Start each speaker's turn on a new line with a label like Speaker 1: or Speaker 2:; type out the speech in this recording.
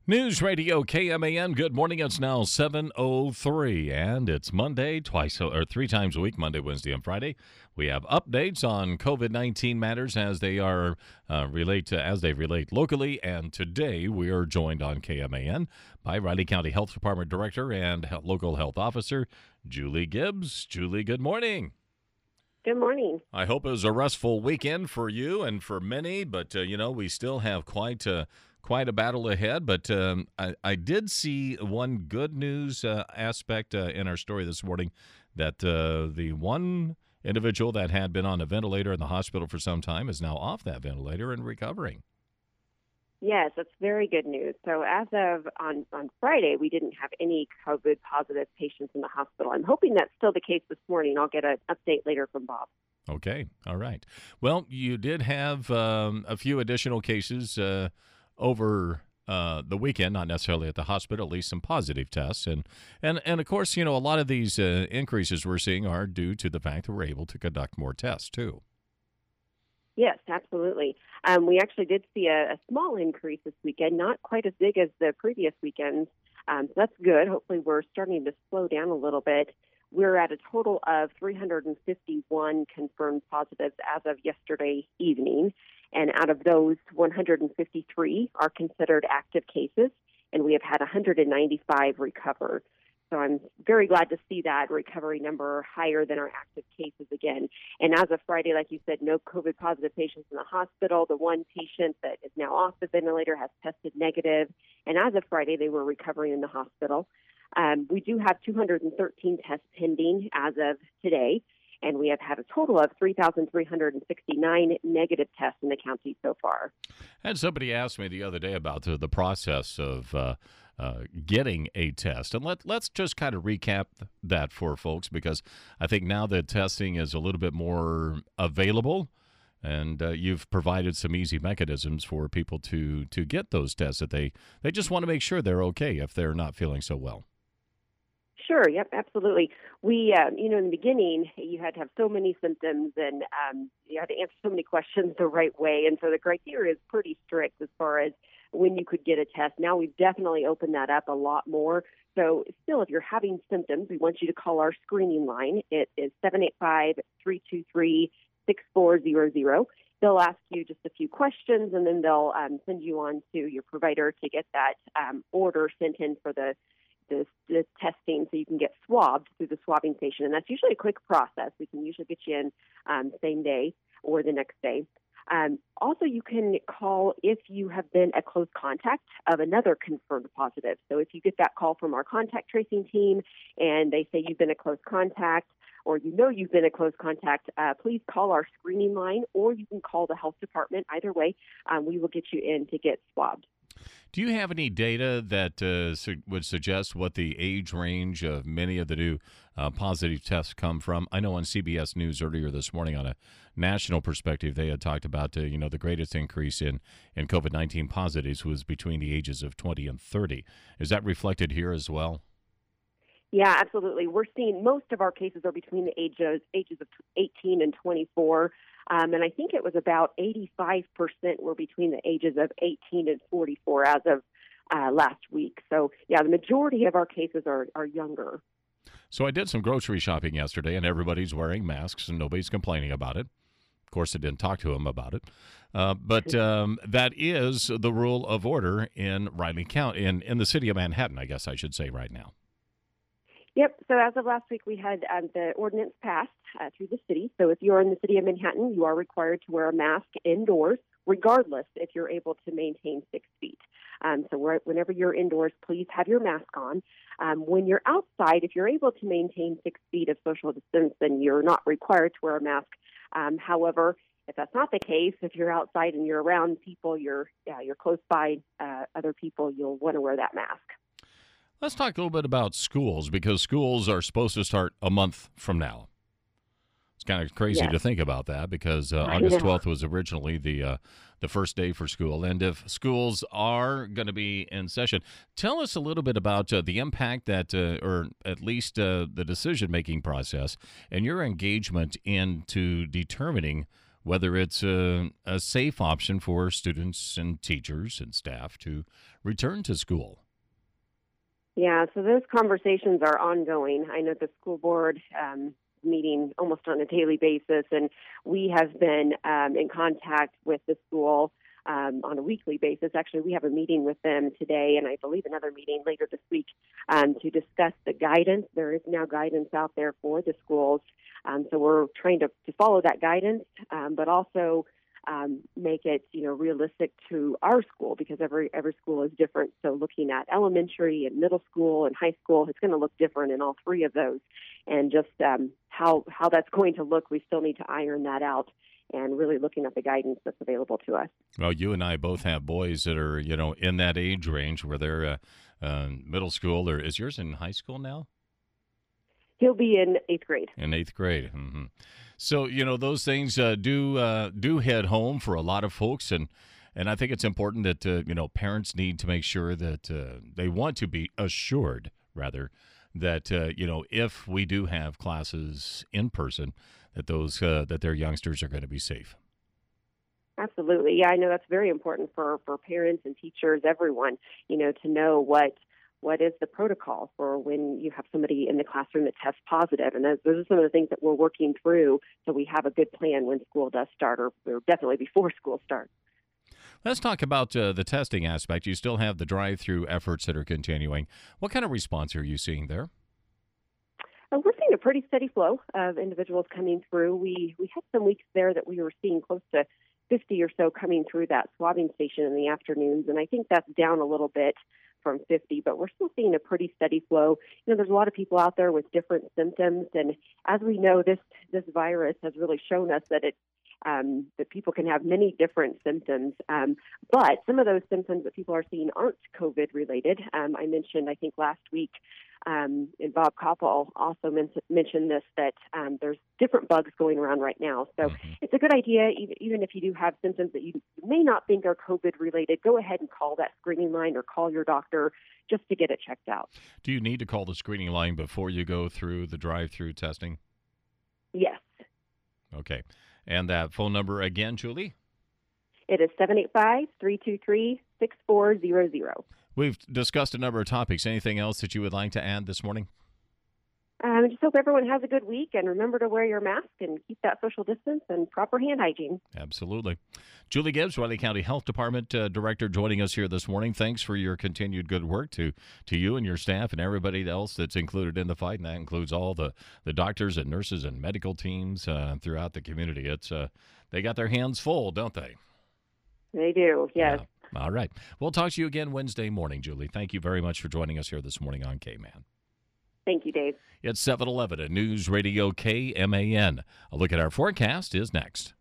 Speaker 1: News Radio KMAN. Good morning. It's now 7:03, and it's Monday, three times a week, Monday, Wednesday, and Friday. We have updates on COVID-19 matters as they are as they relate locally. And today we are joined on KMAN by Riley County Health Department Director and Local Health Officer Julie Gibbs. Julie, good morning.
Speaker 2: Good morning.
Speaker 1: I hope it was a restful weekend for you and for many, but we still have quite a battle ahead. But I did see one good news aspect in our story this morning, that the one individual that had been on a ventilator in the hospital for some time is now off that ventilator and recovering.
Speaker 2: Yes, that's very good news. So as of on Friday, we didn't have any COVID positive patients in the hospital. I'm hoping that's still the case this morning. I'll get an update later from Bob.
Speaker 1: Okay. All right. Well, you did have a few additional cases over the weekend, not necessarily at the hospital, at least some positive tests. And of course, a lot of these increases we're seeing are due to the fact that we're able to conduct more tests, too.
Speaker 2: Yes, absolutely. We actually did see a small increase this weekend, not quite as big as the previous weekends. So that's good. Hopefully we're starting to slow down a little bit. We're at a total of 351 confirmed positives as of yesterday evening. And out of those, 153 are considered active cases, and we have had 195 recover. So I'm very glad to see that recovery number higher than our active cases again. And as of Friday, like you said, no COVID-positive patients in the hospital. The one patient that is now off the ventilator has tested negative. And as of Friday, they were recovering in the hospital. We do have 213 tests pending as of today. And we have had a total of 3,369 negative tests in the county so far.
Speaker 1: I had somebody ask me the other day about the process of getting a test. And let's just kind of recap that for folks, because I think now that testing is a little bit more available, and you've provided some easy mechanisms for people to get those tests, that they just want to make sure they're okay if they're not feeling so well.
Speaker 2: Sure. Yep. Absolutely. We, in the beginning, you had to have so many symptoms, and you had to answer so many questions the right way. And so the criteria is pretty strict as far as when you could get a test. Now we've definitely opened that up a lot more. So still, if you're having symptoms, we want you to call our screening line. It is 785-323-6400. They'll ask you just a few questions, and then they'll send you on to your provider to get that order sent in for the testing, so you can get swabbed through the swabbing station. And that's usually a quick process. We can usually get you in same day or the next day. Also, you can call if you have been a close contact of another confirmed positive. So if you get that call from our contact tracing team and they say you've been a close contact, or you've been a close contact, please call our screening line, or you can call the health department. Either way, we will get you in to get swabbed.
Speaker 1: Do you have any data that would suggest what the age range of many of the new positive tests come from? I know on CBS News earlier this morning, on a national perspective, they had talked about the greatest increase in COVID-19 positives was between the ages of 20 and 30. Is that reflected here as well?
Speaker 2: Yeah, absolutely. We're seeing most of our cases are between the ages of 18 and 24. And I think it was about 85% were between the ages of 18 and 44 as of last week. So, yeah, the majority of our cases are younger.
Speaker 1: So I did some grocery shopping yesterday, and everybody's wearing masks, and nobody's complaining about it. Of course, I didn't talk to them about it. But that is the rule of order in Riley County, in the city of Manhattan, I guess I should say right now.
Speaker 2: Yep. So as of last week, we had the ordinance passed through the city. So if you're in the city of Manhattan, you are required to wear a mask indoors, regardless if you're able to maintain 6 feet. So whenever you're indoors, please have your mask on. When you're outside, if you're able to maintain 6 feet of social distance, then you're not required to wear a mask. However, if that's not the case, if you're outside and you're around people, you're close by other people, you'll want to wear that mask.
Speaker 1: Let's talk a little bit about schools, because schools are supposed to start a month from now. It's kind of crazy to think about that, because August 12th was originally the first day for school. And if schools are going to be in session, tell us a little bit about the impact that, or at least the decision-making process and your engagement into determining whether it's a safe option for students and teachers and staff to return to school.
Speaker 2: Yeah, so those conversations are ongoing. I know the school board meeting almost on a daily basis, and we have been in contact with the school on a weekly basis. Actually, we have a meeting with them today, and I believe another meeting later this week to discuss the guidance. There is now guidance out there for the schools, so we're trying to follow that guidance, but also make it realistic to our school, because every school is different. So looking at elementary and middle school and high school, it's going to look different in all three of those, and just how that's going to look, we still need to iron that out. And really looking at the guidance that's available to us.
Speaker 1: Well, you and I both have boys that are, in that age range where they're middle school. Or is yours in high school now?
Speaker 2: He'll be in 8th grade.
Speaker 1: In 8th grade. Mm-hmm. So, those things do hit home for a lot of folks. And I think it's important that, parents need to make sure that they want to be assured, rather, that, if we do have classes in person, that their youngsters are going to be safe.
Speaker 2: Absolutely. Yeah, I know that's very important for parents and teachers, everyone, to know what is the protocol for when you have somebody in the classroom that tests positive. And those are some of the things that we're working through, so we have a good plan when school does start, or definitely before school starts.
Speaker 1: Let's talk about the testing aspect. You still have the drive-through efforts that are continuing. What kind of response are you seeing there?
Speaker 2: We're seeing a pretty steady flow of individuals coming through. We had some weeks there that we were seeing close to 50 or so coming through that swabbing station in the afternoons, and I think that's down a little bit from 50, but we're still seeing a pretty steady flow. There's a lot of people out there with different symptoms, and as we know, this virus has really shown us that that people can have many different symptoms, but some of those symptoms that people are seeing aren't COVID related. I mentioned, I think last week, and Bob Koppel also mentioned this, that there's different bugs going around right now. So it's a good idea, even if you do have symptoms that you may not think are COVID related, go ahead and call that screening line or call your doctor just to get it checked out.
Speaker 1: Do you need to call the screening line before you go through the drive-through testing?
Speaker 2: Yes.
Speaker 1: Okay. And that phone number again, Julie?
Speaker 2: It is 785-323-6400.
Speaker 1: We've discussed a number of topics. Anything else that you would like to add this morning?
Speaker 2: I just hope everyone has a good week, and remember to wear your mask and keep that social distance and proper hand hygiene.
Speaker 1: Absolutely. Julie Gibbs, Riley County Health Department Director, joining us here this morning. Thanks for your continued good work to you and your staff and everybody else that's included in the fight, and that includes all the doctors and nurses and medical teams throughout the community. It's they got their hands full, don't they?
Speaker 2: They do, yes.
Speaker 1: Yeah. All right. We'll talk to you again Wednesday morning, Julie. Thank you very much for joining us here this morning on K-Man.
Speaker 2: Thank you, Dave.
Speaker 1: It's 7:11 at News Radio KMAN. A look at our forecast is next.